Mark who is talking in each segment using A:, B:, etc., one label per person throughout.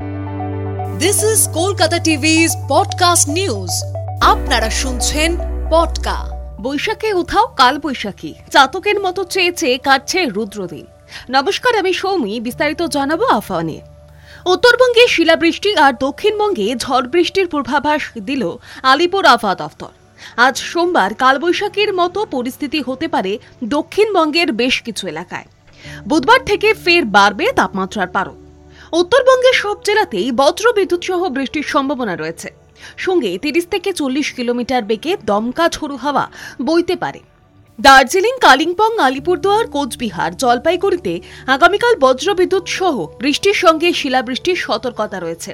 A: This is Kolkata TV's podcast news. আপনারা শুনছেন পডকা।
B: বৈশাখে উঠাও কাল বৈশাখী, চাতকের মতো চেয়ে চেয়ে কাটছে রুদ্রদিন। নমস্কার, আমি সৌমি। বিস্তারিত জানাবো আবহাওয়া নিয়ে। উত্তরবঙ্গে শিলাবৃষ্টি আর দক্ষিণবঙ্গে ঝড় বৃষ্টির পূর্বাভাস দিল আলিপুর আবহাওয়া দফতর। আজ সোমবার কালবৈশাখীর মতো পরিস্থিতি হতে পারে দক্ষিণবঙ্গের বেশ কিছু এলাকায়। বুধবার থেকে ফের বাড়বে তাপমাত্রার পারদ। উত্তরবঙ্গের সব জেলাতেই বজ্র বিদ্যুৎ সহ বৃষ্টির সম্ভাবনা রয়েছে। সঙ্গে 30 থেকে 40 কিলোমিটার বেগে দমকা ঝোড়ো হাওয়া বইতে পারে। দার্জিলিং, কালিম্পং, আলিপুরদুয়ার, কোচবিহার, জলপাইগুড়িতে আগামীকাল বজ্র বিদ্যুৎ সহ বৃষ্টির সঙ্গে শিলাবৃষ্টির সতর্কতা রয়েছে।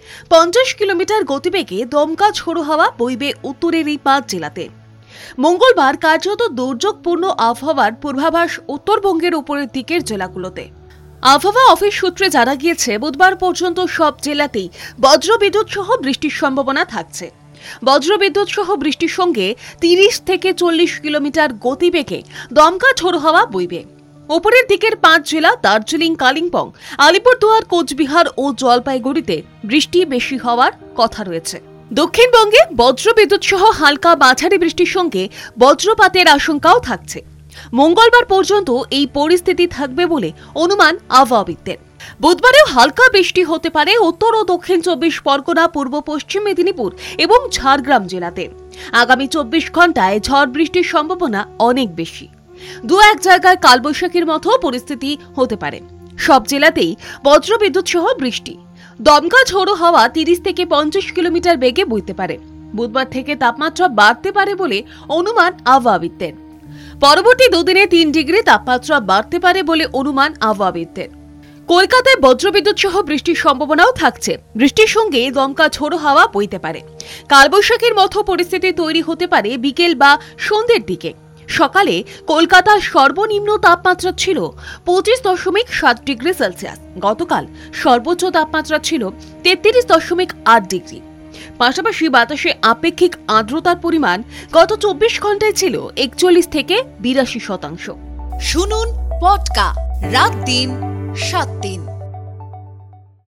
B: 50 কিলোমিটার গতিবেগে দমকা ঝোড়ো হাওয়া বইবে উত্তরের এই 5 জেলাতে। মঙ্গলবার কার্যত দুর্যোগপূর্ণ আবহাওয়ার পূর্বাভাস উত্তরবঙ্গের উপরের দিকের জেলাগুলোতে। আবহাওয়া অফিস সূত্রে জানা গিয়েছে, বুধবার পর্যন্ত সব জেলাতেই বজ্রবিদ্যুৎ সহ বৃষ্টির সম্ভাবনা থাকছে। বজ্রবিদ্যুৎ সহ বৃষ্টির সঙ্গে 30 থেকে 40 কিলোমিটার গতিবেগে দমকা ঝোড়ো হাওয়া বইবে। উপরের দিকের 5 জেলা দার্জিলিং, কালিম্পং, আলিপুরদুয়ার, কোচবিহার ও জলপাইগুড়িতে বৃষ্টি বেশি হওয়ার কথা রয়েছে। দক্ষিণবঙ্গে বজ্রবিদ্যুৎ সহ হালকা মাঝারি বৃষ্টির সঙ্গে বজ্রপাতের আশঙ্কাও থাকছে। মঙ্গলবার পর্যন্ত এই পরিস্থিতি থাকবে বলে অনুমান আবহাওয়াবিদদের। বুধবারেও হালকা বৃষ্টি হতে পারে উত্তর ও দক্ষিণ 24 পরগনা, পূর্ব পশ্চিম মেদিনীপুর এবং ঝাড়গ্রাম জেলাতে। আগামী 24 ঘন্টায় ঝড় বৃষ্টির সম্ভাবনা অনেক বেশি। 2-1 জায়গায় কালবৈশাখীর মতো পরিস্থিতি হতে পারে। সব জেলাতেই বজ্রবিদ্যুৎ সহ বৃষ্টি। দমকা ঝোড়ো হাওয়া 30 থেকে 50 কিলোমিটার বেগে বইতে পারে। বুধবার থেকে তাপমাত্রা বাড়তে পারে বলে অনুমান আবহাওয়াবিদদের। পরবর্তী 2 দিনে 3 ডিগ্রি তাপমাত্রা বাড়তে পারে বলে অনুমান আবহাওয়াবিদদের। কলকাতায় বজ্রবিদ্যুৎ সহ বৃষ্টির সম্ভাবনাও থাকছে। বৃষ্টির সঙ্গে দমকা ঝোড়ো হাওয়া বইতে পারে। কালবৈশাখীর মতো পরিস্থিতি তৈরি হতে পারে বিকেল বা সন্ধ্যের দিকে। সকালে কলকাতার সর্বনিম্ন তাপমাত্রা ছিল 25.7 ডিগ্রি সেলসিয়াস। গতকাল সর্বোচ্চ তাপমাত্রা ছিল 33.8 ডিগ্রি। পাশাপাশি বাতাসে আপেক্ষিক আর্দ্রতার পরিমাণ গত 24 ঘন্টায় ছিল 41 থেকে 82%।
A: শুনুন পডকা, রাত দিন 7 দিন।